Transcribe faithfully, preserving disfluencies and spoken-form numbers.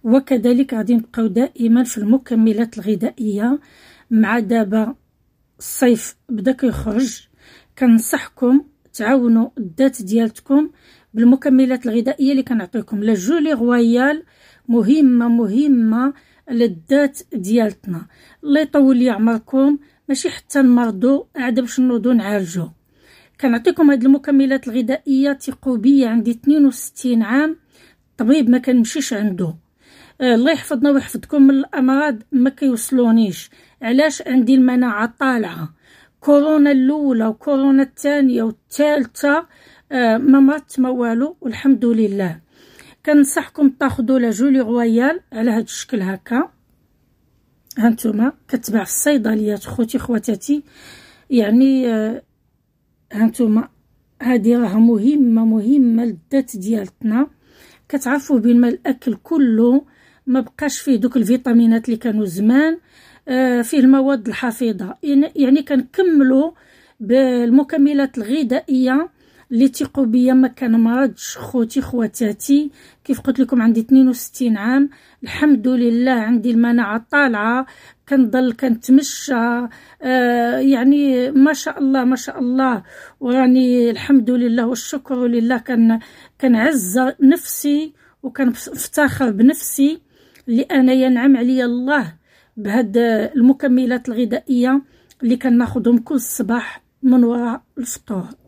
وكذلك غادي نبقاو دائما في المكملات الغذائيه. مع دابا الصيف بدا كيخرج، كنصحكم تعاونوا الذات ديالتكم بالمكملات الغذائيه اللي كنعطيكم. لا جولي رويال مهمه مهمه للذات ديالتنا. الله يطول لي عمركم، ماشي حتى نمرضوا عاد باش نوضوا نعالجوا. كنعطيكم هاد المكملات الغذائيه ثقوا بيا، عندي اثنين وستين عام طبيب ما كنمشيش عنده. آه الله يحفظنا ويحفظكم من الامراض ما كيوصلونيش. علاش؟ عندي المناعه طالعه. كورونا الاولى وكورونا الثانيه والثالثه آه ما مرضت ما والو والحمد لله. كنصحكم تاخذوا لا جولي رويال على هذا الشكل هكا. هانتوما كتباع في الصيدليات خوتي خواتاتي، يعني آه هانتوما هذه راه مهمه مهمه للذات ديالتنا. كتعرفوا بان الاكل كله ما بقاش فيه دوك الفيتامينات اللي كانوا زمان، آه فيه المواد الحافظه. يعني كنكملوا بالمكملات الغذائيه اللي تيقوا بيا ما كنمرضش خوتي خواتاتي. كيف قلت لكم عندي اثنين وستين عام الحمد لله، عندي المناعه طالعه، كنضل كنتمشى، آه يعني ما شاء الله ما شاء الله، وراني الحمد لله والشكر لله. كان كنعز نفسي وكنفتخر بنفسي لأنا ينعم عليا الله بهاد المكملات الغذائيه اللي كناخذهم كل صباح من وراء الفطور.